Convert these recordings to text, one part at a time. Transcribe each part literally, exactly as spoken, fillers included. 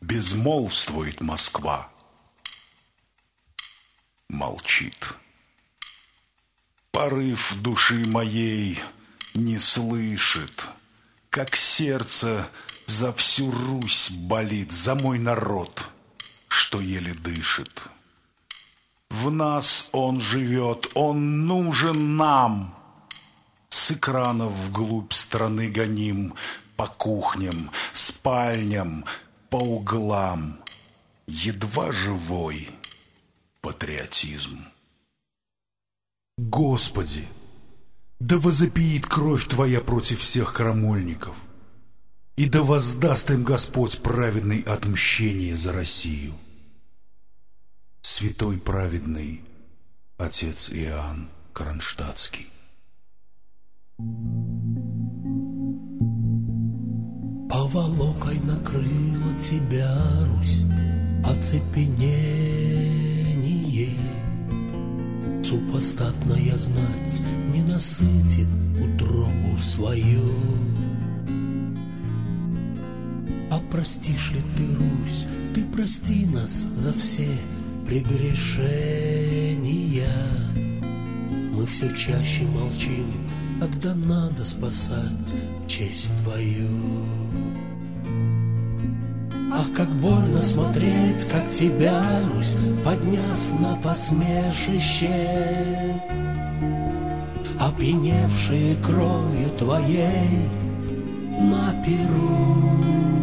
Безмолвствует Москва. Молчит. Порыв души моей не слышит, как сердце за всю Русь болит, за мой народ, что еле дышит. В нас он живет, он нужен нам. С экранов вглубь страны гоним, по кухням, спальням, по углам. Едва живой патриотизм. Господи, да возопиет кровь Твоя против всех крамольников, и да воздаст им Господь праведный отмщение за Россию. Святой праведный отец Иоанн Кронштадтский. Поволокой накрыла тебя, Русь, оцепенение. Супостатная знать не насытит утробу свою. А простишь ли ты, Русь, ты прости нас за все прегрешения. Мы все чаще молчим, когда надо спасать честь твою. Ах, как больно смотреть, как тебя, Русь, подняв на посмешище, опьяневшие кровью твоей на перу.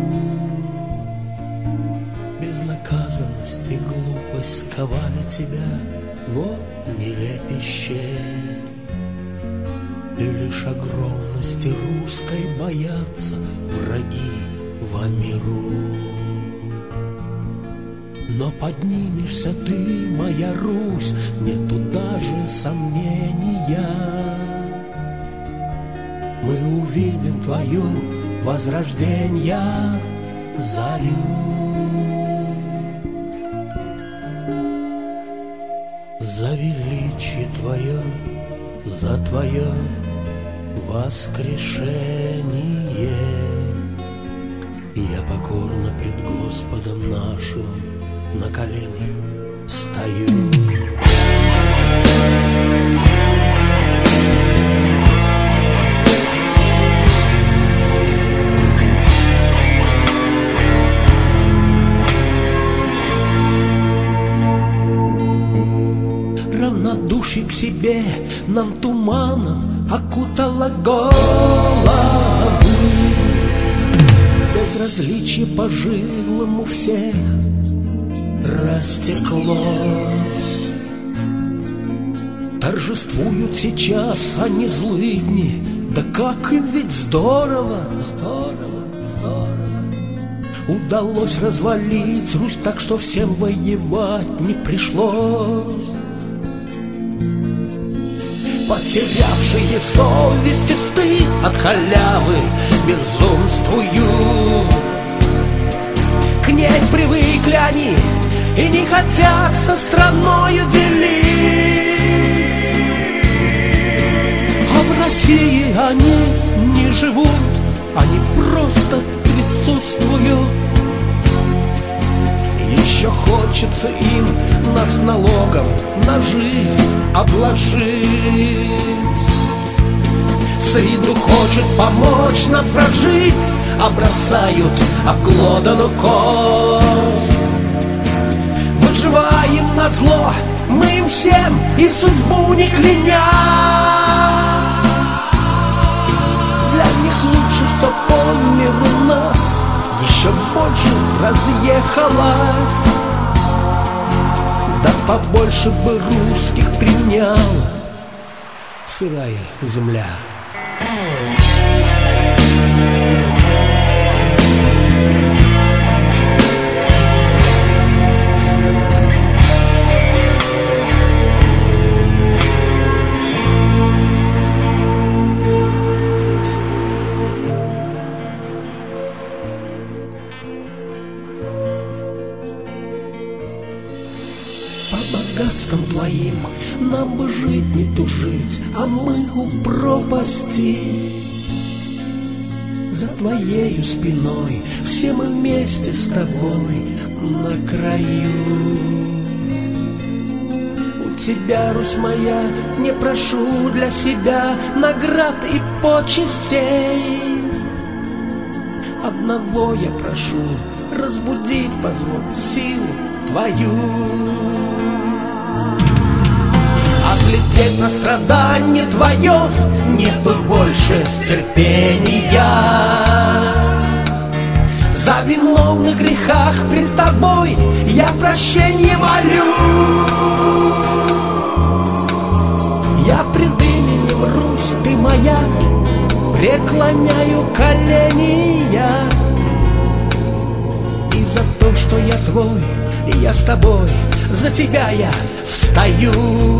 Безнаказанность и глупость сковали тебя, вот нелепище. И лишь огромности русской боятся враги во миру. Но поднимешься ты, моя Русь, нету даже сомнения. Мы увидим твою возрожденья зарю. За величие твое, за твое воскрешение я покорно пред Господом нашим на колени стою. Равнодушие к себе нам туманом окутало головы. Безразличие по жилам у всех растеклось. Торжествуют сейчас они злыдни, да как им ведь здорово, здорово, здорово. Удалось развалить Русь так, что всем воевать не пришлось. Потерявшие совесть и стыд от халявы безумствуют. К ней привыкли они и не хотят со страною делить. А в России они не живут, они просто присутствуют. Еще хочется им нас налогом на жизнь обложить. С виду хочет помочь нам прожить, а бросают обглоданную кость. Выживаем на зло мы им всем и судьбу не кляня. Для них лучше, чтоб он мир у нас еще больше разъехалась. Да побольше бы русских принял сырая земля. Богатством твоим нам бы жить, не тужить, а мы у пропасти. за твоею спиной, все мы вместе с тобой на краю. У тебя, Русь моя, не прошу для себя наград и почестей. Одного я прошу, разбудить позволь силу твою. Оглядеть на страдание твое нету больше терпения. За виновных грехах пред тобой я прощение молю. Я пред именем Русь, ты моя, преклоняю колени я. И за то, что я твой, и я с тобой, за тебя я встаю.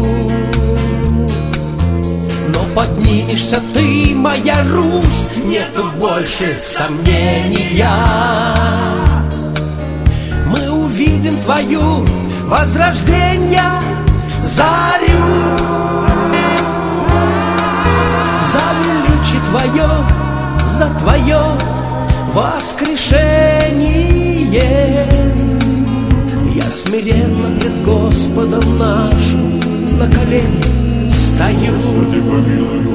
Но поднимешься ты, моя Русь, нету больше сомнения. Мы увидим твою возрождение зарю. За величие твое, за твое воскрешение я смиренно пред Господом нашим на колени стою. Господи, помилуй,